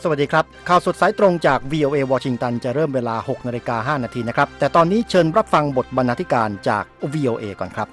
สวัสดีครับข่าวสดสายตรงจาก VOA วอชิงตันจะเริ่มเวลา 6:05 น.นะครับแต่ตอนนี้เชิญรับฟังบทบรรณาธิการจาก VOA ก่อนครับ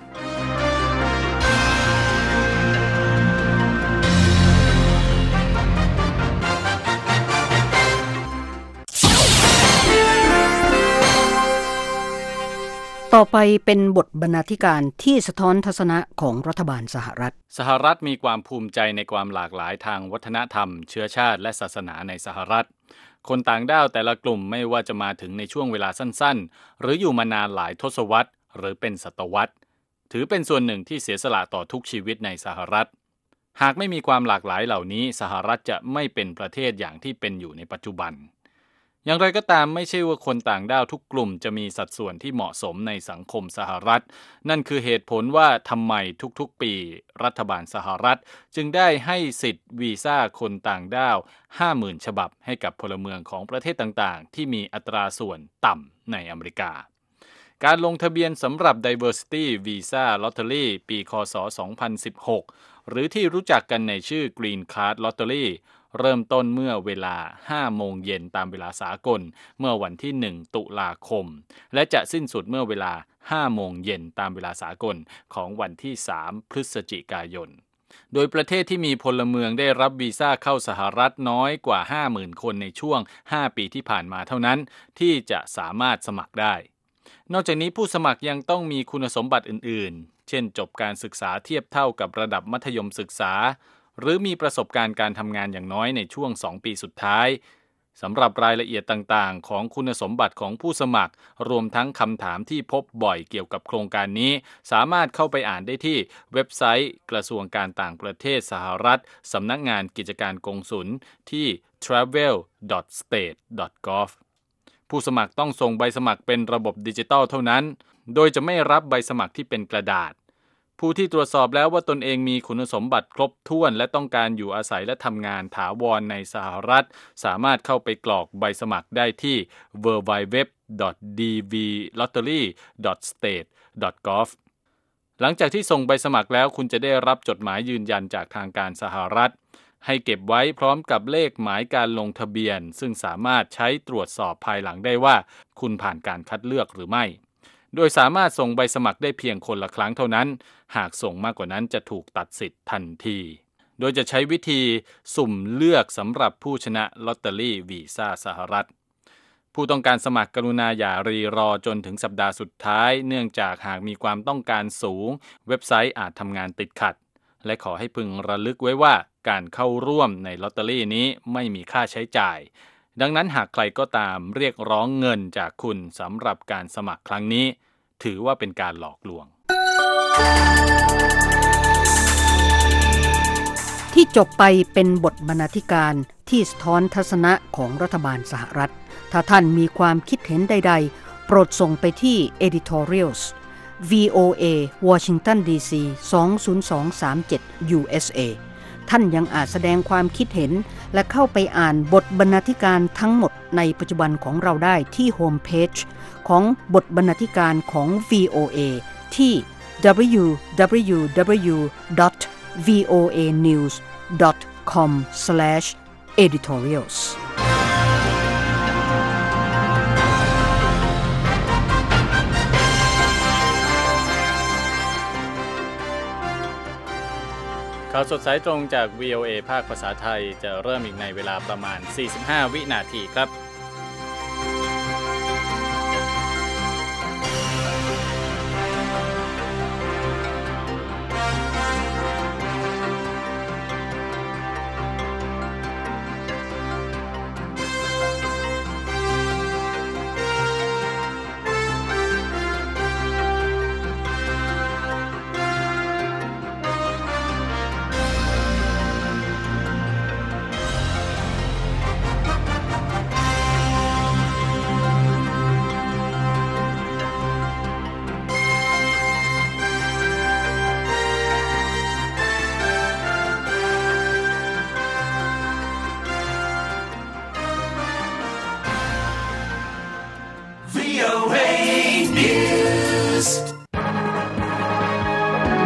ต่อไปเป็นบทบรรณาธิการที่สะท้อนทัศนะของรัฐบาลสหรัฐมีความภูมิใจในความหลากหลายทางวัฒนธรรมเชื้อชาติและศาสนาในสหรัฐคนต่างด้าวแต่ละกลุ่มไม่ว่าจะมาถึงในช่วงเวลาสั้นๆหรืออยู่มานานหลายทศวรรษหรือเป็นศตวรรษถือเป็นส่วนหนึ่งที่เสียสละต่อทุกชีวิตในสหรัฐหากไม่มีความหลากหลายเหล่านี้สหรัฐจะไม่เป็นประเทศอย่างที่เป็นอยู่ในปัจจุบันอย่างไรก็ตามไม่ใช่ว่าคนต่างด้าวทุกกลุ่มจะมีสัดส่วนที่เหมาะสมในสังคมสหรัฐนั่นคือเหตุผลว่าทำไมทุกๆปีรัฐบาลสหรัฐจึงได้ให้สิทธิ์วีซ่าคนต่างด้าว 50,000 ฉบับให้กับพลเมืองของประเทศต่างๆที่มีอัตราส่วนต่ำในอเมริกาการลงทะเบียนสำหรับ Diversity Visa Lottery ปีคศ 2016 หรือที่รู้จักกันในชื่อ Green Card Lotteryเริ่มต้นเมื่อเวลา 5 โมงเย็นตามเวลาสากลเมื่อวันที่ 1 ตุลาคมและจะสิ้นสุดเมื่อเวลา 5 โมงเย็นตามเวลาสากลของวันที่ 3 พฤศจิกายนโดยประเทศที่มีพลเมืองได้รับวีซ่าเข้าสหรัฐน้อยกว่า 50,000 คนในช่วง 5 ปีที่ผ่านมาเท่านั้นที่จะสามารถสมัครได้นอกจากนี้ผู้สมัครยังต้องมีคุณสมบัติอื่นๆเช่นจบการศึกษาเทียบเท่ากับระดับมัธยมศึกษาหรือมีประสบการณ์การทำงานอย่างน้อยในช่วง 2 ปีสุดท้ายสำหรับรายละเอียดต่างๆของคุณสมบัติของผู้สมัครรวมทั้งคำถามที่พบบ่อยเกี่ยวกับโครงการนี้สามารถเข้าไปอ่านได้ที่เว็บไซต์กระทรวงการต่างประเทศสหรัฐสำนักงานกิจการกงสุลที่ travel.state.gov ผู้สมัครต้องส่งใบสมัครเป็นระบบดิจิทัลเท่านั้นโดยจะไม่รับใบสมัครที่เป็นกระดาษผู้ที่ตรวจสอบแล้วว่าตนเองมีคุณสมบัติครบถ้วนและต้องการอยู่อาศัยและทำงานถาวรในสหรัฐสามารถเข้าไปกรอกใบสมัครได้ที่ www.dvlottery.state.gov หลังจากที่ส่งใบสมัครแล้วคุณจะได้รับจดหมายยืนยันจากทางการสหรัฐให้เก็บไว้พร้อมกับเลขหมายการลงทะเบียนซึ่งสามารถใช้ตรวจสอบภายหลังได้ว่าคุณผ่านการคัดเลือกหรือไม่โดยสามารถส่งใบสมัครได้เพียงคนละครั้งเท่านั้นหากส่งมากกว่านั้นจะถูกตัดสิทธิ์ทันทีโดยจะใช้วิธีสุ่มเลือกสำหรับผู้ชนะลอตเตอรี่วีซ่าสหรัฐผู้ต้องการสมัครกรุณาอย่ารีรอจนถึงสัปดาห์สุดท้ายเนื่องจากหากมีความต้องการสูงเว็บไซต์อาจทำงานติดขัดและขอให้พึงระลึกไว้ว่าการเข้าร่วมในลอตเตอรี่นี้ไม่มีค่าใช้จ่ายดังนั้นหากใครก็ตามเรียกร้องเงินจากคุณสำหรับการสมัครครั้งนี้ถือว่าเป็นการหลอกลวงที่จบไปเป็นบทบรรณาธิการที่สะท้อนทัศนะของรัฐบาลสหรัฐถ้าท่านมีความคิดเห็นใดๆโปรดส่งไปที่ editorials VOA Washington DC 20237 USA ท่านยังอาจแสดงความคิดเห็นและเข้าไปอ่านบทบรรณาธิการทั้งหมดในปัจจุบันของเราได้ที่โฮมเพจของบทบรรณาธิการของ VOA ที่ www.voanews.com/editorials ข่าวสดสายตรงจาก VOA ภาคภาษาไทยจะเริ่มอีกในเวลาประมาณ 45 วินาทีครับ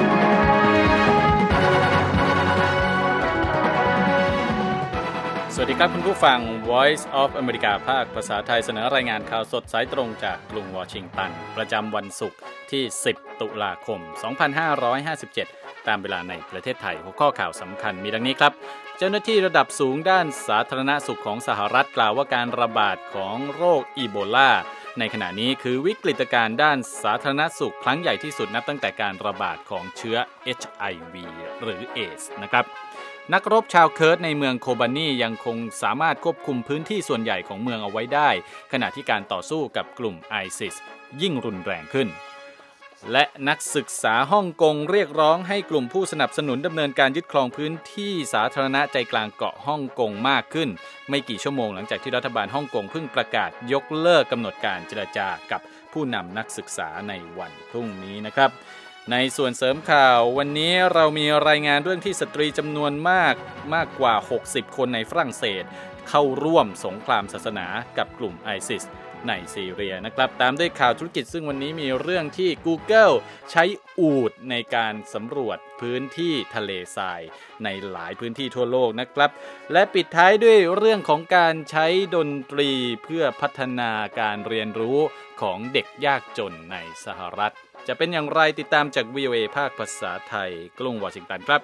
สวัสดีดีครับคุณผู้ฟัง Voice of America ภาคภาษาไทยเสนอรายงานข่าวสดสายตรงจากกรุงวอชิงตันประจำวันศุกร์ที่ 10 ตุลาคม 2557 ตามเวลาในประเทศไทยหัวข้อข่าวสำคัญมีดังนี้ครับเจ้าหน้าที่ระดับสูงด้านสาธารณสุขของสหรัฐกล่าวว่าการระบาดของโรคอีโบลาในขณะนี้คือวิกฤตการณ์ด้านสาธารณสุขครั้งใหญ่ที่สุดนับตั้งแต่การระบาดของเชื้อ HIV หรือเอดส์นะครับนักรบชาวเคิร์ดในเมืองโคบานียังคงสามารถควบคุมพื้นที่ส่วนใหญ่ของเมืองเอาไว้ได้ขณะที่การต่อสู้กับกลุ่มไอซิสยิ่งรุนแรงขึ้นและนักศึกษาฮ่องกงเรียกร้องให้กลุ่มผู้สนับสนุนดำเนินการยึดครองพื้นที่สาธารณะใจกลางเกาะฮ่องกงมากขึ้นไม่กี่ชั่วโมงหลังจากที่รัฐบาลฮ่องกงเพิ่งประกาศยกเลิกกำหนดการเจรจากับผู้นำนักศึกษาในวันพรุ่งนี้นะครับในส่วนเสริมข่าววันนี้เรามีรายงานเรื่องที่สตรีจำนวนมากกว่า60คนในฝรั่งเศสเข้าร่วมสงครามศาสนากับกลุ่มไอซิสในซีเรียนะครับตามด้วยข่าวธุรกิจซึ่งวันนี้มีเรื่องที่ Google ใช้อูฐในการสำรวจพื้นที่ทะเลทรายในหลายพื้นที่ทั่วโลกนะครับและปิดท้ายด้วยเรื่องของการใช้ดนตรีเพื่อพัฒนาการเรียนรู้ของเด็กยากจนในสหรัฐจะเป็นอย่างไรติดตามจาก VOA ภาคภาษาไทยกรุงวอชิงตันครับ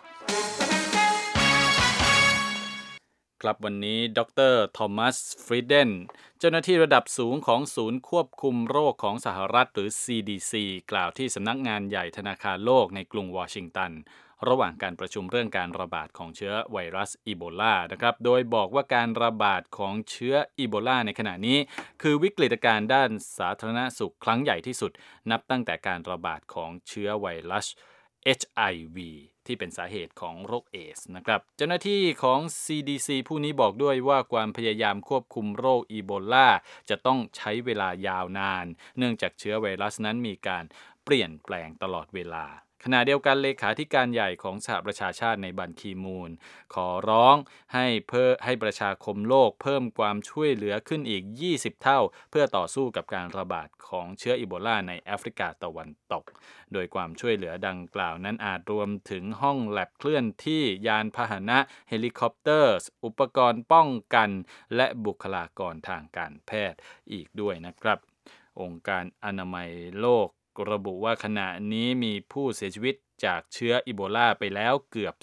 วันนี้ดร.ทอมัส ฟรีเดนเจ้าหน้าที่ระดับสูงของศูนย์ควบคุมโรคของสหรัฐหรือ CDC กล่าวที่สำนักงานใหญ่ธนาคารโลกในกรุงวอชิงตันระหว่างการประชุมเรื่องการระบาดของเชื้อไวรัสอีโบลานะครับโดยบอกว่าการระบาดของเชื้ออีโบลาในขณะนี้คือวิกฤตการณ์ด้านสาธารณสุขครั้งใหญ่ที่สุดนับตั้งแต่การระบาดของเชื้อไวรัส HIV ที่เป็นสาเหตุของโรคเอดส์นะครับเจ้าหน้าที่ของ CDC ผู้นี้บอกด้วยว่าความพยายามควบคุมโรคอีโบลาจะต้องใช้เวลายาวนานเนื่องจากเชื้อไวรัสนั้นมีการเปลี่ยนแปลงตลอดเวลาขณะเดียวกันเลขาธิการใหญ่ของสหประชาชาติในบันคีมูนขอร้องให้ประชาคมโลกเพิ่มความช่วยเหลือขึ้นอีก20เท่าเพื่อต่อสู้กับการระบาดของเชื้ออีโบลาในแอฟริกาตะวันตกโดยความช่วยเหลือดังกล่าวนั้นอาจรวมถึงห้องแลบเคลื่อนที่ยานพาหนะเฮลิคอปเตอร์อุปกรณ์ป้องกันและบุคลากรทางการแพทย์อีกด้วยนะครับองค์การอนามัยโลกระบุว่าขณะนี้มีผู้เสียชีวิตจากเชื้ออีโบลาไปแล้วเกือบ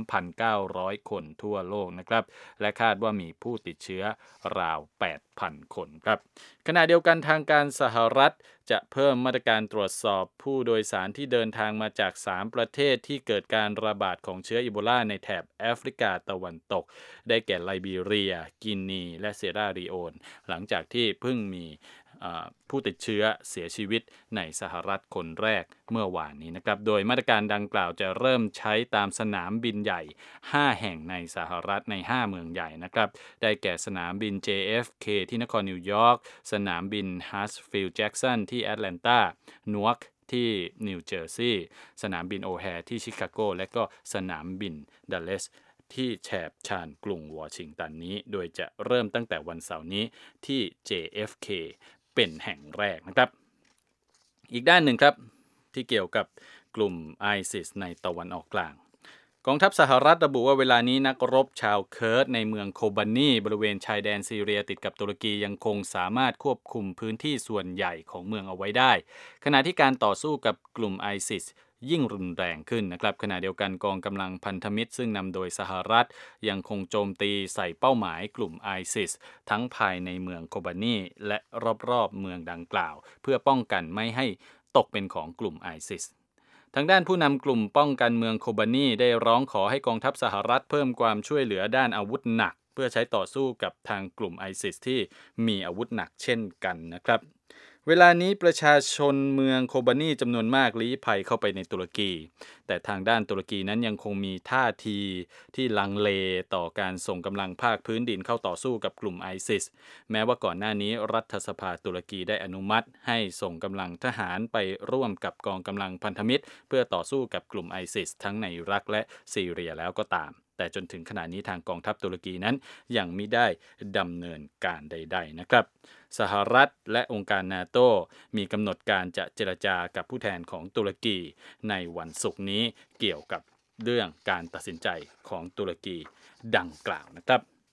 3,900 คนทั่วโลกนะครับและคาดว่ามีผู้ติดเชื้อราว 8,000 คนครับขณะเดียวกันทางการสหรัฐจะเพิ่มมาตรการตรวจสอบผู้โดยสารที่เดินทางมาจาก3ประเทศที่เกิดการระบาดของเชื้ออีโบลาในแถบแอฟริกาตะวันตกได้แก่ไลบีเรียกินีและเซราลีโอนหลังจากที่เพิ่งมีผู้ติดเชื้อเสียชีวิตในสหรัฐคนแรกเมื่อวานนี้นะครับโดยมาตรการดังกล่าวจะเริ่มใช้ตามสนามบินใหญ่5แห่งในสหรัฐใน5เมืองใหญ่นะครับได้แก่สนามบิน JFK ที่นครนิวยอร์กสนามบิน Hartsfield Jackson ที่แอตแลนตานัวร์กที่นิวเจอร์ซีย์สนามบินโอแฮร์ที่ชิคาโกและก็สนามบินดัลเลสที่แถบชานกรุงวอชิงตันนี้โดยจะเริ่มตั้งแต่วันเสาร์นี้ที่ JFKเป็นแห่งแรกนะครับอีกด้านหนึ่งครับที่เกี่ยวกับกลุ่ม ISIS ในตะวันออกกลางกองทัพสหรัฐระบุว่าเวลานี้นักรบชาวเคิร์ดในเมืองโคบานีบริเวณชายแดนซีเรียติดกับตุรกียังคงสามารถควบคุมพื้นที่ส่วนใหญ่ของเมืองเอาไว้ได้ขณะที่การต่อสู้กับกลุ่ม ISISยิ่งรุนแรงขึ้นนะครับขณะเดียวกันกองกำลังพันธมิตรซึ่งนำโดยสหรัฐยังคงโจมตีใส่เป้าหมายกลุ่ม ISIS ทั้งภายในเมืองโคบานีและรอบๆเมืองดังกล่าวเพื่อป้องกันไม่ให้ตกเป็นของกลุ่ม ISIS ทางด้านผู้นำกลุ่มป้องกันเมืองโคบานีได้ร้องขอให้กองทัพสหรัฐเพิ่มความช่วยเหลือด้านอาวุธหนักเพื่อใช้ต่อสู้กับทางกลุ่ม ISIS ที่มีอาวุธหนักเช่นกันนะครับเวลานี้ประชาชนเมืองโคบานีจำนวนมากลี้ภัยเข้าไปในตุรกีแต่ทางด้านตุรกีนั้นยังคงมีท่าทีที่ลังเลต่อการส่งกำลังภาคพื้นดินเข้าต่อสู้กับกลุ่ม ISIS แม้ว่าก่อนหน้านี้รัฐสภาตุรกีได้อนุมัติให้ส่งกำลังทหารไปร่วมกับกองกำลังพันธมิตรเพื่อต่อสู้กับกลุ่ม ISIS ทั้งในอิรักและซีเรียแล้วก็ตามแต่จนถึงขณะนี้ทางกองทัพตุรกีนั้นยังไม่ได้ดำเนินการใดๆนะครับสหรัฐและองค์การนาโตมีกำหนดการจะเจรจากับผู้แทนของตุรกีในวันศุกร์นี้เกี่ยวกับเรื่องการตัดสินใจของตุรกีดังกล่าวนะครับ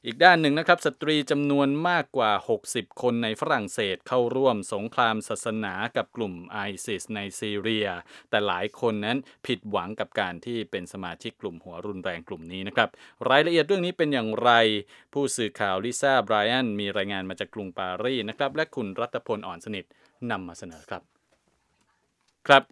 อีกด้านหนึ่งนะครับสตรีจำนวนมากกว่า60คนในฝรั่งเศสเข้าร่วมสงครามศาสนากับกลุ่ม ISIS ในซีเรียแต่หลายคนนั้นผิดหวังกับการที่เป็นสมาชิกกลุ่มหัวรุนแรงกลุ่มนี้นะครับรายละเอียดเรื่องนี้เป็นอย่างไรผู้สื่อข่าวลิซ่าไบรอันมีรายงานมาจากกรุงปารีสนะครับและคุณรัตพลอ่อนสนิทนำมาเสนอครับครับ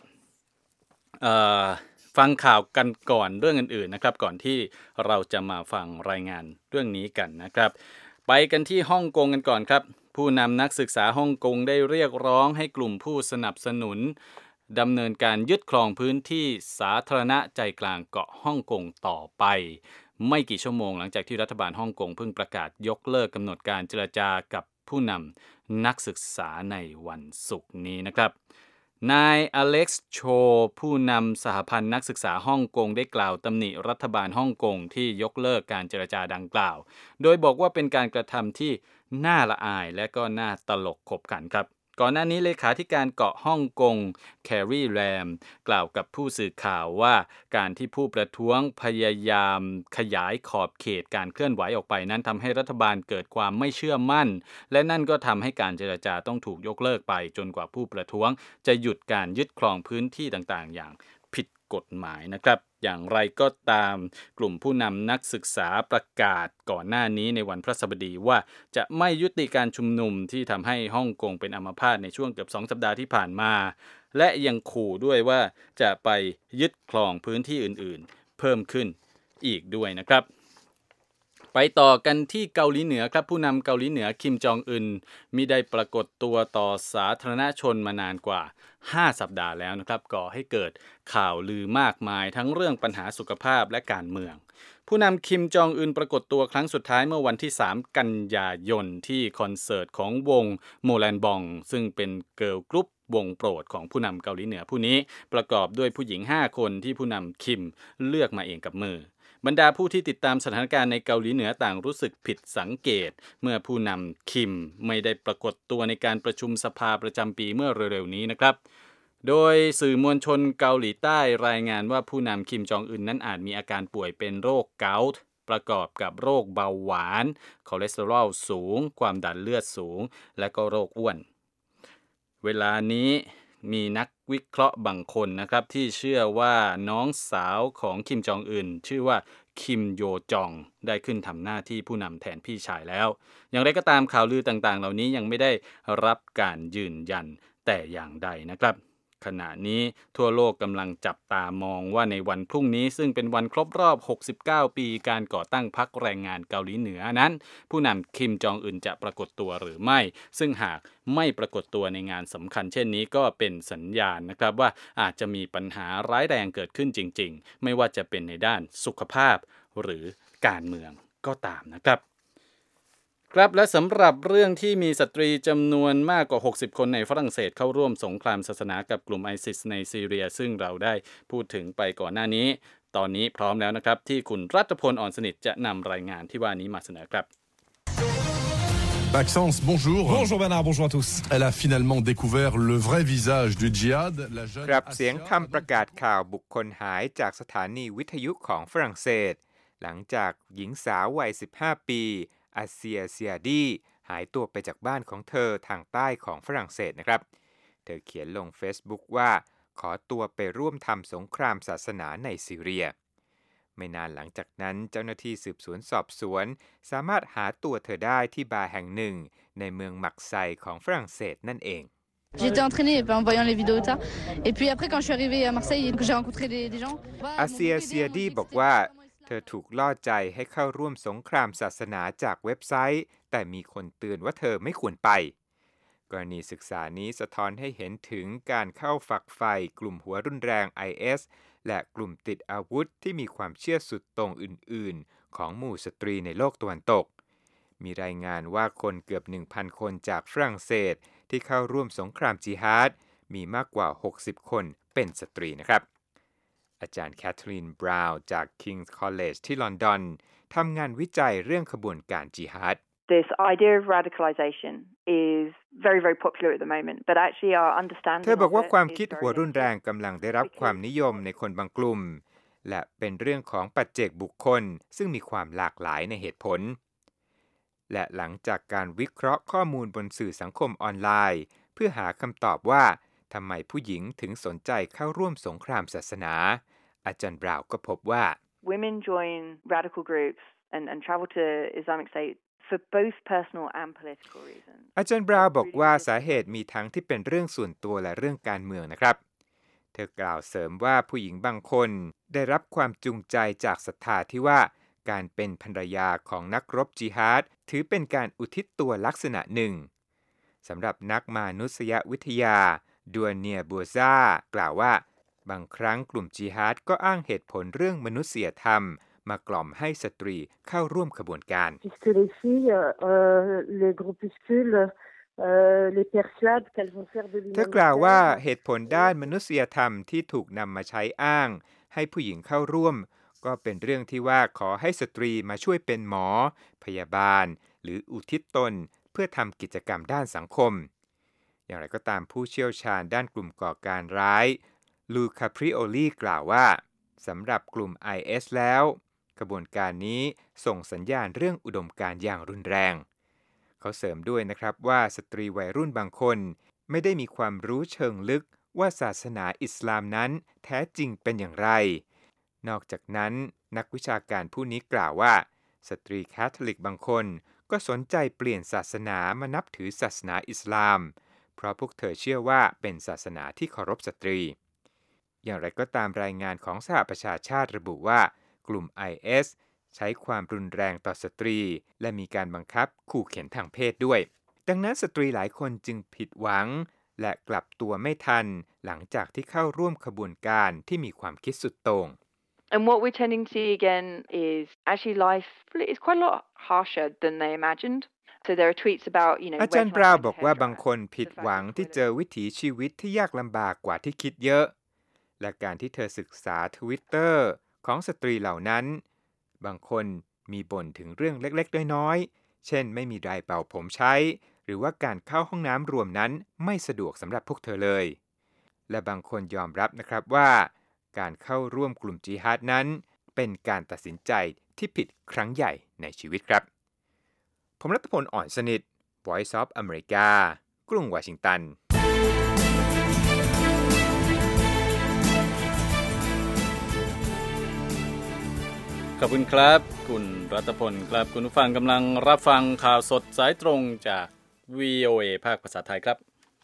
ฟังข่าวกันก่อนเรื่องอื่นๆนะครับก่อนที่เราจะมาฟังรายงานเรื่องนี้กันนะครับไปกันที่ฮ่องกงกันก่อนครับผู้นำนักศึกษาฮ่องกงได้เรียกร้องให้กลุ่มผู้สนับสนุนดำเนินการยึดครองพื้นที่สาธารณะใจกลางเกาะฮ่องกงต่อไปไม่กี่ชั่วโมงหลังจากที่รัฐบาลฮ่องกงเพิ่งประกาศยกเลิกกำหนดการเจรจากับผู้นำนักศึกษาในวันศุกร์นี้นะครับนายอเล็กซ์โชผู้นำสหพันธ์นักศึกษาฮ่องกงได้กล่าวตำหนิรัฐบาลฮ่องกงที่ยกเลิกการเจรจาดังกล่าวโดยบอกว่าเป็นการกระทำที่น่าละอายและก็น่าตลกขบขันครับก่อนหน้านี้เลขาธิการเกาะฮ่องกงแครีแรมกล่าวกับผู้สื่อข่าวว่าการที่ผู้ประท้วงพยายามขยายขอบเขตการเคลื่อนไหวออกไปนั้นทำให้รัฐบาลเกิดความไม่เชื่อมั่นและนั่นก็ทำให้การเจรจาต้องถูกยกเลิกไปจนกว่าผู้ประท้วงจะหยุดการยึดครองพื้นที่ต่างๆอย่างผิดกฎหมายนะครับอย่างไรก็ตามกลุ่มผู้นำนักศึกษาประกาศก่อนหน้านี้ในวันพฤหัสบดีว่าจะไม่ยุติการชุมนุมที่ทำให้ฮ่องกงเป็นอัมพาตในช่วงเกือบ2 สัปดาห์ที่ผ่านมาและยังขู่ด้วยว่าจะไปยึดครองพื้นที่อื่นๆเพิ่มขึ้นอีกด้วยนะครับไปต่อกันที่เกาหลีเหนือครับผู้นำเกาหลีเหนือคิมจองอึนมิได้ปรากฏตัวต่อสาธารณชนมานานกว่า5 สัปดาห์แล้วนะครับก่อให้เกิดข่าวลือมากมายทั้งเรื่องปัญหาสุขภาพและการเมืองผู้นำคิมจองอึนปรากฏตัวครั้งสุดท้ายเมื่อวันที่3 กันยายนที่คอนเสิร์ตของวงโมแลนบองซึ่งเป็นเกิร์ลกรุ๊ปวงโปรดของผู้นำเกาหลีเหนือผู้นี้ประกอบด้วยผู้หญิง5 คนที่ผู้นำคิมเลือกมาเองกับมือบรรดาผู้ที่ติดตามสถานการณ์ในเกาหลีเหนือต่างรู้สึกผิดสังเกตเมื่อผู้นำคิมไม่ได้ปรากฏตัวในการประชุมสภาประจำปีเมื่อเร็วๆนี้นะครับโดยสื่อมวลชนเกาหลีใต้รายงานว่าผู้นำคิมจองอึนนั้นอาจมีอาการป่วยเป็นโรคเกาต์ประกอบกับโรคเบาหวานคอเลสเตอรอลสูงความดันเลือดสูงและก็โรคอ้วนเวลานี้มีนักวิเคราะห์บางคนนะครับที่เชื่อว่าน้องสาวของคิมจองอึนชื่อว่าคิมโยจองได้ขึ้นทำหน้าที่ผู้นำแทนพี่ชายแล้วอย่างไรก็ตามข่าวลือต่างๆเหล่านี้ยังไม่ได้รับการยืนยันแต่อย่างใดนะครับขณะนี้ทั่วโลกกำลังจับตามองว่าในวันพรุ่งนี้ซึ่งเป็นวันครบรอบ69 ปีการก่อตั้งพรรคแรงงานเกาหลีเหนือนั้นผู้นำคิมจองอึนจะปรากฏตัวหรือไม่ซึ่งหากไม่ปรากฏตัวในงานสำคัญเช่นนี้ก็เป็นสัญญาณนะครับว่าอาจจะมีปัญหาร้ายแรงเกิดขึ้นจริงๆไม่ว่าจะเป็นในด้านสุขภาพหรือการเมืองก็ตามนะครับครับและสำหรับเรื่องที่มีสตรีจำนวนมากกว่า60คนในฝรั่งเศสเข้าร่วมสงครามศาสนากับกลุ่ม ISIS ในซีเรียซึ่งเราได้พูดถึงไปก่อนหน้านี้ตอนนี้พร้อมแล้วนะครับที่คุณรัตพลอ่อนสนิทจะนำรายงานที่ว่านี้มาเสนอครับ Maxence, bonjour. Bonjour Bernard, bonjour à tous. Elle a finalement découvert le vrai visage du djihad. La jeune ครับเสียงคำประกาศข่าวบุคคลหายจากสถานีวิทยุของฝรั่งเศสหลังจากหญิงสาววัย15 ปีอาเซียเซียดีหายตัวไปจากบ้านของเธอทางใต้ของฝรั่งเศสนะครับเธอเขียนลง Facebook ว่าขอตัวไปร่วมทำสงครามศาสนาในซีเรียไม่นานหลังจากนั้นเจ้าหน้าที่สืบสวนสอบสวนสามารถหาตัวเธอได้ที่บาร์แห่งหนึ่งในเมืองมักไซของฝรั่งเศสนั่นเอง J'étais entraînée en voyant les vidéos de ça. Et puis après, quand je suis arrivée à Marseille et que j'ai rencontré des gens... อาเซียเซียดีบอกว่าเธอถูกล่อใจให้เข้าร่วมสงครามศาสนาจากเว็บไซต์แต่มีคนเตือนว่าเธอไม่ควรไปกรณีศึกษานี้สะท้อนให้เห็นถึงการเข้าฝักใฝ่กลุ่มหัวรุนแรง IS และกลุ่มติดอาวุธที่มีความเชื่อสุดตรงอื่นๆของหมู่สตรีในโลกตะวันตกมีรายงานว่าคนเกือบ 1,000 คนจากฝรั่งเศสที่เข้าร่วมสงครามจิฮาดมีมากกว่า60คนเป็นสตรีนะครับอาจารย์แคทเธอรีนบราวน์จาก King's College ที่ลอนดอนทำงานวิจัยเรื่องขบวนการจิฮาด This idea of radicalization is very, very popular at the moment, but actually our understanding เธอบอกว่าความคิดหัวรุนแรงกำลังได้รับความนิยมในคนบางกลุ่มและเป็นเรื่องของปัจเจกบุคคลซึ่งมีความหลากหลายในเหตุผลและหลังจากการวิเคราะห์ข้อมูลบนสื่อสังคมออนไลน์เพื่อหาคำตอบว่าทำไมผู้หญิงถึงสนใจเข้าร่วมสงครามศาสนาอาจารย์บราวน์ก็พบว่า Women join radical groups and travel to Islamic State for both personal and political reasons. อาจารย์บราวน์บอกว่าสาเหตุมีทั้งที่เป็นเรื่องส่วนตัวและเรื่องการเมืองนะครับเธอกล่าวเสริมว่าผู้หญิงบางคนได้รับความจูงใจจากศรัทธาที่ว่าการเป็นภรรยาของนักรบจิฮาดถือเป็นการอุทิศตัวลักษณะหนึ่งสำหรับนักมานุษยวิทยาดัวเนียบัวซากล่าวว่าบางครั้งกลุ่มจิฮาดก็อ้างเหตุผลเรื่องมนุษยธรรมมากล่อมให้สตรีเข้าร่วมขบวนการเธอกล่าวว่าเหตุผลด้านมนุษยธรรมที่ถูกนำมาใช้อ้างให้ผู้หญิงเข้าร่วมก็เป็นเรื่องที่ว่าขอให้สตรีมาช่วยเป็นหมอพยาบาลหรืออุทิศตนเพื่อทำกิจกรรมด้านสังคมอย่างไรก็ตามผู้เชี่ยวชาญด้านกลุ่มก่อการร้ายลูคาปริโอลีกล่าวว่าสำหรับกลุ่ม IS แล้วกระบวนการนี้ส่งสัญญาณเรื่องอุดมการณ์อย่างรุนแรงเขาเสริมด้วยนะครับว่าสตรีวัยรุ่นบางคนไม่ได้มีความรู้เชิงลึกว่าศาสนาอิสลามนั้นแท้จริงเป็นอย่างไรนอกจากนั้นนักวิชาการผู้นี้กล่าวว่าสตรีคาทอลิกบางคนก็สนใจเปลี่ยนศาสนามานับถือศาสนาอิสลามเพราะพวกเธอเชื่อว่าเป็นศาสนาที่เคารพสตรีอย่างไรก็ตามรายงานของสหประชาชาติระบุว่ากลุ่ม IS ใช้ความรุนแรงต่อสตรีและมีการบังคับขู่เข็นทางเพศด้วยดังนั้นสตรีหลายคนจึงผิดหวังและกลับตัวไม่ทันหลังจากที่เข้าร่วมขบวนการที่มีความคิดสุดโต่ง And what we're tending to see again is actually life is quite a lot harsher than they imagined. So there are tweets about, อาจารย์บราวน์บอกว่าบางคนผิดหวังที่เจอวิถีชีวิตที่ยากลำบากกว่าที่คิดเยอะและการที่เธอศึกษา Twitter ของสตรีเหล่านั้นบางคนมีบ่นถึงเรื่องเล็กๆน้อยๆเช่นไม่มีไดร์เป่าผมใช้หรือว่าการเข้าห้องน้ำรวมนั้นไม่สะดวกสำหรับพวกเธอเลยและบางคนยอมรับนะครับว่าการเข้าร่วมกลุ่มจิฮาดนั้นเป็นการตัดสินใจที่ผิดครั้งใหญ่ในชีวิตครับผมรัตพล อ่อนสนิท Voice of America กรุงวอชิงตันขอบคุณครับคุณรัตพลครับคุณผู้ฟังกำลังรับฟังข่าวสดสายตรงจาก VOA ภาคภาษาไทยครับ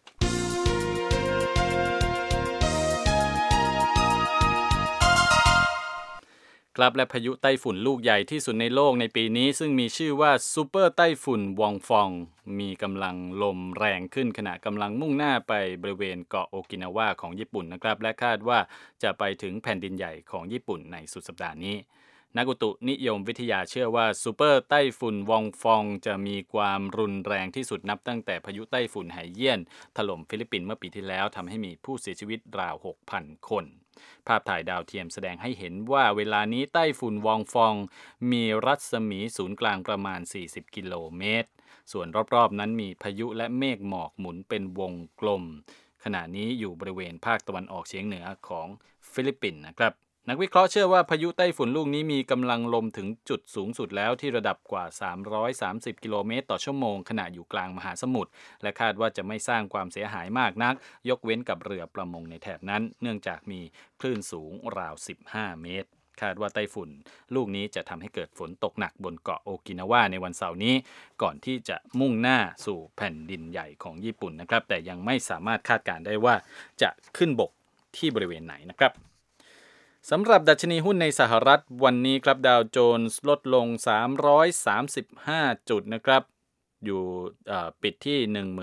ครับและพายุไต้ฝุ่นลูกใหญ่ที่สุดในโลกในปีนี้ซึ่งมีชื่อว่าซูเปอร์ไต้ฝุ่นวองฟองมีกำลังลมแรงขึ้นขณะกำลังมุ่งหน้าไปบริเวณเกาะโอกินาวาของญี่ปุ่นนะครับและคาดว่าจะไปถึงแผ่นดินใหญ่ของญี่ปุ่นในสุดสัปดาห์นี้นักอุตุนิยมวิทยาเชื่อว่าซูเปอร์ไต้ฝุ่นวองฟองจะมีความรุนแรงที่สุดนับตั้งแต่พายุไต้ฝุ่นไหเยี่ยนถล่มฟิลิปปินส์เมื่อปีที่แล้วทำให้มีผู้เสียชีวิตราว 6,000 คนภาพถ่ายดาวเทียมแสดงให้เห็นว่าเวลานี้ไต้ฝุ่นวองฟองมีรัศมีศูนย์กลางประมาณ40กิโลเมตรส่วนรอบๆนั้นมีพายุและเมฆหมอกหมุนเป็นวงกลมขณะนี้อยู่บริเวณภาคตะวันออกเฉียงเหนือของฟิลิปปินส์นะครับนักวิเคราะห์เชื่อว่าพายุไต้ฝุ่นลูกนี้มีกำลังลมถึงจุดสูงสุดแล้วที่ระดับกว่า330กิโลเมตรต่อชั่วโมงขณะอยู่กลางมหาสมุทรและคาดว่าจะไม่สร้างความเสียหายมากนักยกเว้นกับเรือประมงในแถบนั้นเนื่องจากมีคลื่นสูงราว15เมตรคาดว่าไต้ฝุ่นลูกนี้จะทำให้เกิดฝนตกหนักบนเกาะโอกินาวาในวันเสาร์นี้ก่อนที่จะมุ่งหน้าสู่แผ่นดินใหญ่ของญี่ปุ่นนะครับแต่ยังไม่สามารถคาดการณ์ได้ว่าจะขึ้นบกที่บริเวณไหนนะครับสำหรับดัชนีหุ้นในสหรัฐวันนี้ครับดาวโจนส์ลดลง335จุดนะครับอยู่ปิดที่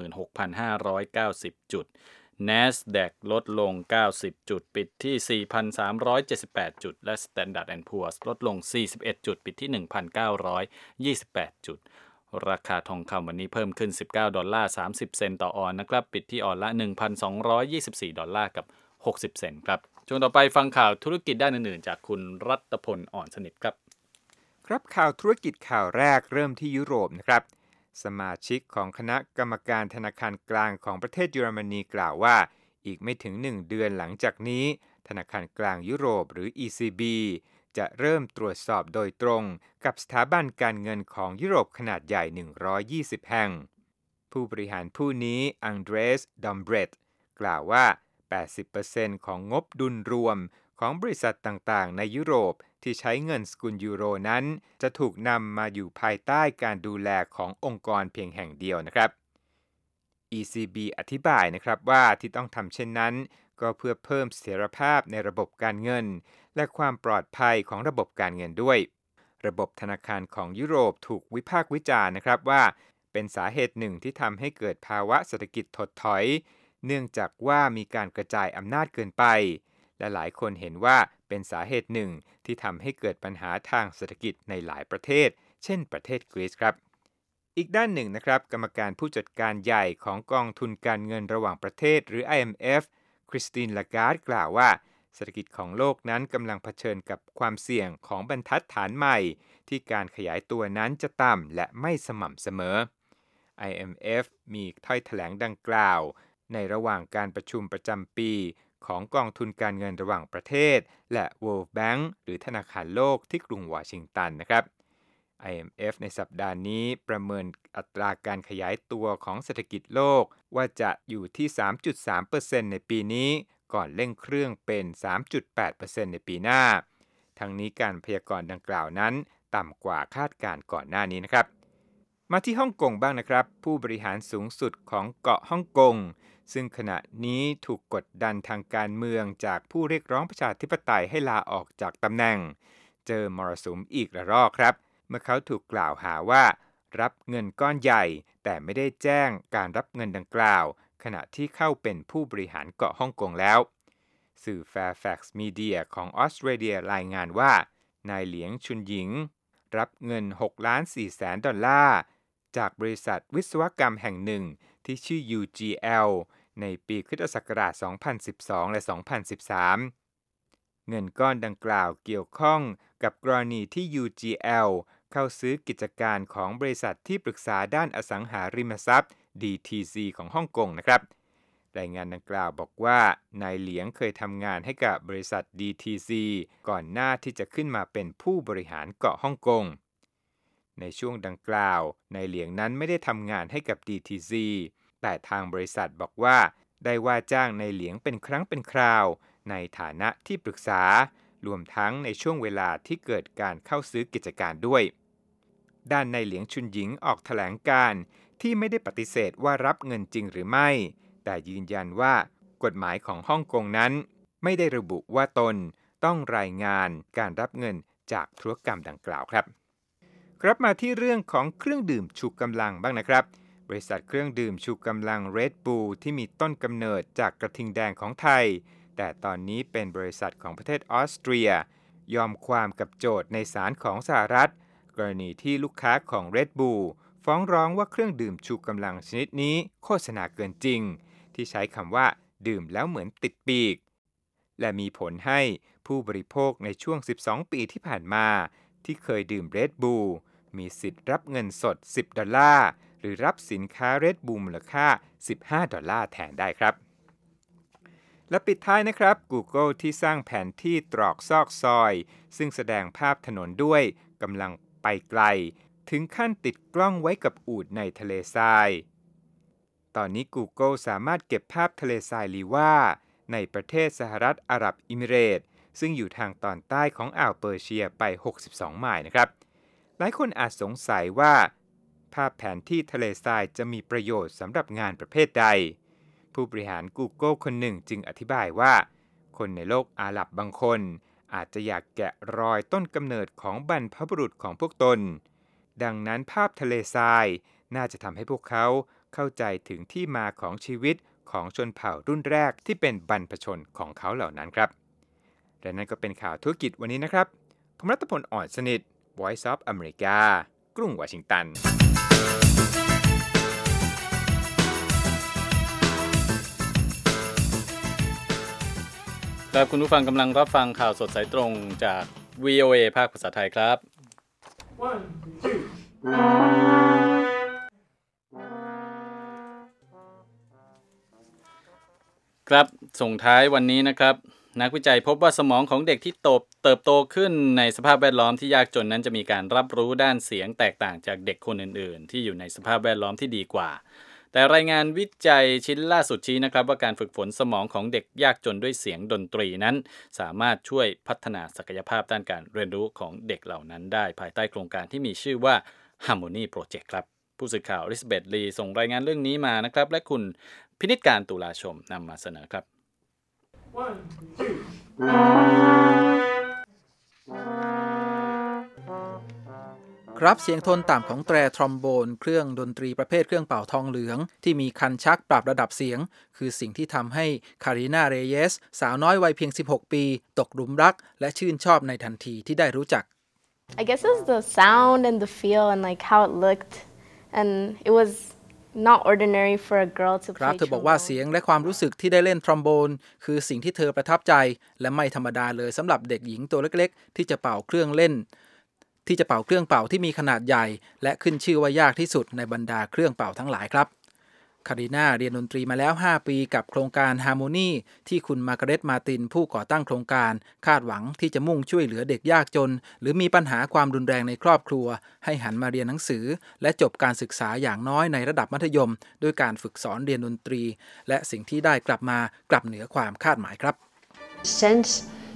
16,590 จุด NASDAQ ลดลง90จุดปิดที่ 4,378 จุดและ Standard & Poor's ลดลง41จุดปิดที่ 1,928 จุดราคาทองคำวันนี้เพิ่มขึ้น$19.30 ต่อออนนะครับปิดที่ออนละ $1,224 กับ60 เซนต์ครับช่วงต่อไปฟังข่าวธุรกิจด้านอื่นๆจากคุณรัตพล อ่อนสนิทครับครับข่าวธุรกิจข่าวแรกเริ่มที่ยุโรปนะครับสมาชิกของคณะกรรมการธนาคารกลางของประเทศเยอรมนีกล่าวว่าอีกไม่ถึง1เดือนหลังจากนี้ธนาคารกลางยุโรปหรือ ECB จะเริ่มตรวจสอบโดยตรงกับสถาบันการเงินของยุโรปขนาดใหญ่120แห่งผู้บริหารผู้นี้อังเดรส ดอมเบรตกล่าวว่า 80% ของงบดุลรวมของบริษัทต่างๆในยุโรปที่ใช้เงินสกุลยูโรนั้นจะถูกนำมาอยู่ภายใต้การดูแลขององค์กรเพียงแห่งเดียวนะครับ ECB อธิบายนะครับว่าที่ต้องทำเช่นนั้นก็เพื่อเพิ่มเสถียรภาพในระบบการเงินและความปลอดภัยของระบบการเงินด้วยระบบธนาคารของยุโรปถูกวิพากษ์วิจารณ์นะครับว่าเป็นสาเหตุหนึ่งที่ทำให้เกิดภาวะเศรษฐกิจถดถอยเนื่องจากว่ามีการกระจายอำนาจเกินไปและหลายคนเห็นว่าเป็นสาเหตุหนึ่งที่ทำให้เกิดปัญหาทางเศรษฐกิจในหลายประเทศเช่นประเทศกรีซครับอีกด้านหนึ่งนะครับกรรมการผู้จัดการใหญ่ของกองทุนการเงินระหว่างประเทศหรือ IMF คริสติน ลาการ์ดกล่าวว่าเศรษฐกิจของโลกนั้นกำลังเผชิญกับความเสี่ยงของบรรทัดฐานใหม่ที่การขยายตัวนั้นจะต่ำและไม่สม่ำเสมอ IMF มีถ้อยแถลงดังกล่าวในระหว่างการประชุมประจำปีของกองทุนการเงินระหว่างประเทศและ World Bank หรือธนาคารโลกที่กรุงวอชิงตันนะครับ IMF ในสัปดาห์นี้ประเมินอัตราการขยายตัวของเศรษฐกิจโลกว่าจะอยู่ที่ 3.3% ในปีนี้ก่อนเร่งเครื่องเป็น 3.8% ในปีหน้าทั้งนี้การพยากรณ์ดังกล่าวนั้นต่ำกว่าคาดการณ์ก่อนหน้านี้นะครับมาที่ฮ่องกงบ้างนะครับผู้บริหารสูงสุดของเกาะฮ่องกงซึ่งขณะนี้ถูกกดดันทางการเมืองจากผู้เรียกร้องประชาธิปไตยให้ลาออกจากตำแหน่งเจอมรสุมอีกระลอกครับเมื่อเขาถูกกล่าวหาว่ารับเงินก้อนใหญ่แต่ไม่ได้แจ้งการรับเงินดังกล่าวขณะที่เข้าเป็นผู้บริหารเกาะฮ่องกงแล้วสื่อ Fairfax Media ของออสเตรเลียรายงานว่านายเหลียงชุนหยิงรับเงิน $6.4 ล้านจากบริษัทวิศวกรรมแห่งหนึ่งที่ชื่อ UGL ในปีค.ศ. 2012 และ 2013 เงินก้อนดังกล่าวเกี่ยวข้องกับกรณีที่ UGL เข้าซื้อกิจการของบริษัทที่ปรึกษาด้านอสังหาริมทรัพย์ DTC ของฮ่องกงนะครับรายงานดังกล่าวบอกว่านายเหลียงเคยทำงานให้กับบริษัท DTC ก่อนหน้าที่จะขึ้นมาเป็นผู้บริหารเกาะฮ่องกงในช่วงดังกล่าวนายเหลียงนั้นไม่ได้ทำงานให้กับ DTC แต่ทางบริษัทบอกว่าได้ว่าจ้างนายเหลียงเป็นครั้งเป็นคราวในฐานะที่ปรึกษารวมทั้งในช่วงเวลาที่เกิดการเข้าซื้อกิจการด้วยด้านนายเหลียงชุนหยิงออกแถลงการที่ไม่ได้ปฏิเสธว่ารับเงินจริงหรือไม่แต่ยืนยันว่ากฎหมายของฮ่องกงนั้นไม่ได้ระบุว่าตนต้องรายงานการรับเงินจากธุรกรรมดังกล่าวครับกลับมาที่เรื่องของเครื่องดื่มชูกำลังบ้างนะครับบริษัทเครื่องดื่มชูกำลัง Red Bull ที่มีต้นกำเนิดจากกระทิงแดงของไทยแต่ตอนนี้เป็นบริษัทของประเทศออสเตรียยอมความกับโจทย์ในศาลของสหรัฐกรณีที่ลูกค้าของ Red Bull ฟ้องร้องว่าเครื่องดื่มชูกำลังชนิดนี้โฆษณาเกินจริงที่ใช้คำว่าดื่มแล้วเหมือนติดปีกและมีผลให้ผู้บริโภคในช่วง12ปีที่ผ่านมาที่เคยดื่ม Red Bull มีสิทธิ์รับเงินสด$10หรือรับสินค้า Red Bull มูลค่า$15แทนได้ครับและปิดท้ายนะครับ Google ที่สร้างแผนที่ตรอกซอกซอยซึ่งแสดงภาพถนนด้วยกำลังไปไกลถึงขั้นติดกล้องไว้กับอูฐในทะเลทรายตอนนี้ Google สามารถเก็บภาพทะเลทรายลีวาในประเทศสหรัฐอาหรับเอมิเรตส์ซึ่งอยู่ทางตอนใต้ของอ่าวเปอร์เซียไป62ไมล์นะครับหลายคนอาจสงสัยว่าภาพแผนที่ทะเลทรายจะมีประโยชน์สำหรับงานประเภทใดผู้บริหาร Google คนหนึ่งจึงอธิบายว่าคนในโลกอาหรับบางคนอาจจะอยากแกะรอยต้นกำเนิดของบรรพบุรุษของพวกตนดังนั้นภาพทะเลทรายน่าจะทำให้พวกเขาเข้าใจถึงที่มาของชีวิตของชนเผ่ารุ่นแรกที่เป็นบรรพชนของเขาเหล่านั้นครับและนั่นก็เป็นข่าวธุรกิจวันนี้นะครับผมรัตพล อ่อนสนิท Voice of America กรุงวอชิงตันครับคุณผู้ฟังกำลังรับฟังข่าวสดสายตรงจาก VOA ภาคภาษาไทยครับ 1, 2 ครับส่งท้ายวันนี้นะครับนักวิจัยพบว่าสมองของเด็กที่เติบโตขึ้นในสภาพแวดล้อมที่ยากจนนั้นจะมีการรับรู้ด้านเสียงแตกต่างจากเด็กคนอื่นๆที่อยู่ในสภาพแวดล้อมที่ดีกว่าแต่รายงานวิจัยชิ้นล่าสุดชี้นะครับว่าการฝึกฝนสมองของเด็กยากจนด้วยเสียงดนตรีนั้นสามารถช่วยพัฒนาศักยภาพด้านการเรียนรู้ของเด็กเหล่านั้นได้ภายใต้โครงการที่มีชื่อว่า Harmony Project ครับผู้สื่อข่าวอลิซาเบธลีส่งรายงานเรื่องนี้มานะครับและคุณพินิจการตุลาชมนำมาเสนอครับ 1, 2. ครับเสียงโทนต่ำของแตรทรอมโบนเครื่องดนตรีประเภทเครื่องเป่าทองเหลืองที่มีคันชักปรับระดับเสียงคือสิ่งที่ทำให้คาริน่าเรเยสสาวน้อยวัยเพียง16ปีตกหลุมรักและชื่นชอบในทันทีที่ได้รู้จัก I guess it was the sound and the feel and like how it looked and it was not ordinary for a girl to play ครับเธอบอกว่าเสียงและความรู้สึกที่ได้เล่นทรอมโบนคือสิ่งที่เธอประทับใจและไม่ธรรมดาเลยสำหรับเด็กหญิงตัวเล็กๆที่จะเป่าเครื่องเป่าที่มีขนาดใหญ่และขึ้นชื่อว่ายากที่สุดในบรรดาเครื่องเป่าทั้งหลายครับคาริน่าเรียนดนตรีมาแล้ว5ปีกับโครงการ Harmony ที่คุณมาร์กาเร็ตมาตินผู้ก่อตั้งโครงการคาดหวังที่จะมุ่งช่วยเหลือเด็กยากจนหรือมีปัญหาความรุนแรงในครอบครัวให้หันมาเรียนหนังสือและจบการศึกษาอย่างน้อยในระดับมัธยมด้วยการฝึกสอนเรียนดนตรีและสิ่งที่ได้กลับเหนือความคาดหมายครับ Since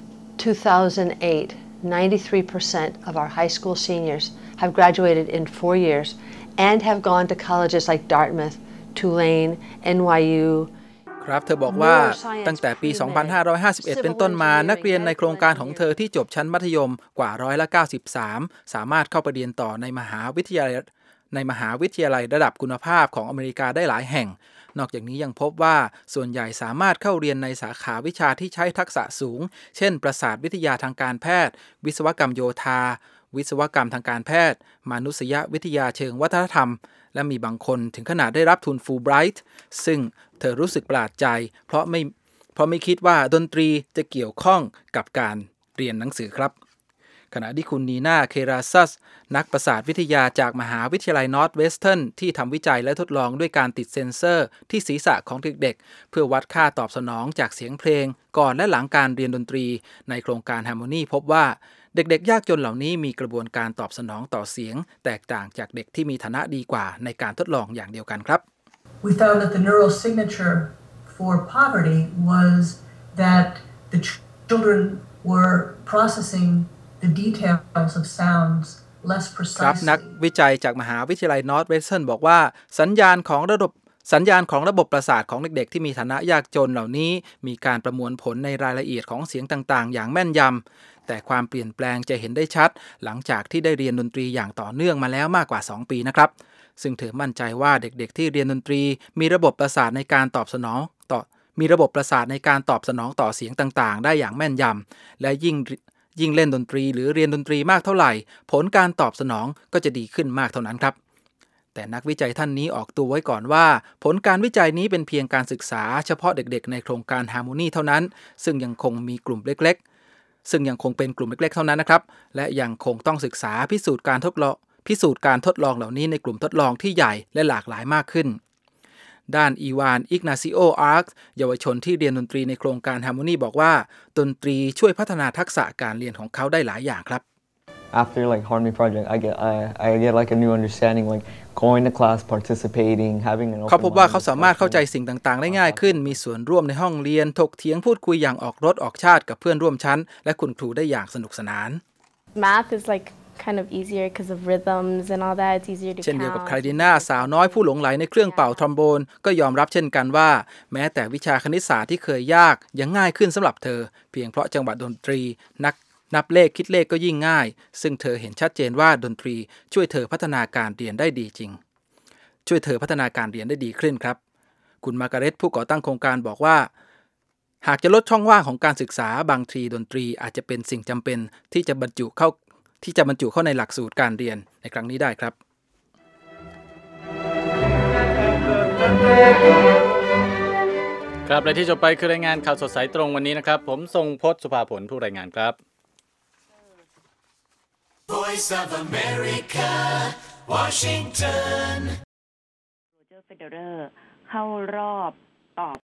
2008 93% of our high school seniors have graduated in 4 years and have gone to colleges like Dartmouth, Tulane, NYU. ครับเธอบอกว่าตั้งแต่ปี 2551 เป็นต้นมานักเรียนในโครงการของเธอที่จบชั้นมัธยมกว่า93%สามารถเข้าไปเรียนต่อในมหาวิทยาลัยระดับคุณภาพของอเมริกาได้หลายแห่งนอกจากนี้ยังพบว่าส่วนใหญ่สามารถเข้าเรียนในสาขาวิชาที่ใช้ทักษะสูงเช่นประสาทวิทยาทางการแพทย์วิศวกรรมโยธาวิศวกรรมทางการแพทย์มนุษยวิทยาเชิงวัฒนธรรมและมีบางคนถึงขนาดได้รับทุนฟูลไบรท์ซึ่งเธอรู้สึกประหลาดใจเพราะไม่คิดว่าดนตรีจะเกี่ยวข้องกับการเรียนหนังสือครับขณะที่คุณนีน่าเคราซัสนักประสาทวิทยาจากมหาวิทยาลัยนอร์ทเวสเทิร์นที่ทำวิจัยและทดลองด้วยการติดเซ็นเซอร์ที่ศีรษะของเด็กๆเพื่อวัดค่าตอบสนองจากเสียงเพลงก่อนและหลังการเรียนดนตรีในโครงการ Harmony พบว่าเด็กๆยากจนเหล่านี้มีกระบวนการตอบสนองต่อเสียงแตกต่างจากเด็กที่มีฐานะดีกว่าในการทดลองอย่างเดียวกันครับ We found that the neural signature for poverty was that the children were processing the details of sounds less precisely ครับนักวิจัยจากมหาวิทยาลัยนอร์ทเวสเทิร์นบอกว่าสัญญาณของระบบประสาทของเด็กๆที่มีฐานะยากจนเหล่านี้มีการประมวลผลในรายละเอียดของเสียงต่างๆอย่างแม่นยำแต่ความเปลี่ยนแปลงจะเห็นได้ชัดหลังจากที่ได้เรียนดนตรีอย่างต่อเนื่องมาแล้วมากกว่า2ปีนะครับซึ่งเธอมั่นใจว่าเด็กๆที่เรียนดนตรีมีระบบประสาทในการตอบสนองต่อเสียงต่างๆได้อย่างแม่นยำและยิ่งเล่นดนตรีหรือเรียนดนตรีมากเท่าไหร่ผลการตอบสนองก็จะดีขึ้นมากเท่านั้นครับแต่นักวิจัยท่านนี้ออกตัวไว้ก่อนว่าผลการวิจัยนี้เป็นเพียงการศึกษาเฉพาะเด็กๆในโครงการ Harmony เท่านั้นซึ่งยังคงเป็นกลุ่มเล็กๆเท่านั้นนะครับและยังคงต้องศึกษาพิสูจน์การทดลองเหล่านี้ในกลุ่มทดลองที่ใหญ่และหลากหลายมากขึ้นด้านอีวานอิกนาซิโออาร์คเยาวชนที่เรียนดนตรีในโครงการ Harmony บอกว่าดนตรีช่วยพัฒนาทักษะการเรียนของเขาได้หลายอย่างครับ After like Harmony project, I get like a new understanding, like going to class, participating, having an open. เขาพบว่าเขาสามารถเข้าใจสิ่งต่างๆได้ง่ายขึ้นมีส่วนร่วมในห้องเรียนถกเถียงพูดคุยอย่างออกรถออกชาติกับเพื่อนร่วมชั้นและคุณครูได้อย่างสนุกสนาน Math is like kind of easier because of rhythms and all that. It's easier to count. เช่นเดียวกับคาริน่าสาวน้อยผู้หลงไหลในเครื่องเป่าทรอมโบนก็ยอมรับเช่นกันว่าแม้แต่วิชาคณิตศาสตร์ที่เคยยากยังง่ายขึ้นสำหรับเธอเพียงเพราะจังหวะดนตรีนับเลขคิดเลขก็ยิ่งง่ายซึ่งเธอเห็นชัดเจนว่าดนตรีช่วยเธอพัฒนาการเรียนได้ดีขึ้นครับคุณมาร์กาเร็ตผู้ก่อตั้งโครงการบอกว่าหากจะลดช่องว่างของการศึกษาบางทีดนตรีอาจจะเป็นสิ่งจำเป็นที่จะบรรจุเข้าในหลักสูตรการเรียนในครั้งนี้ได้ครับครับและที่จบไปคือรายงานข่าวสดสายตรงวันนี้นะครับผมทรงพจน์สุภาผลผู้รายงานครับ Voice of America Washington โรเจอร์ เฟเดอเรอร์เข้ารอบต่อ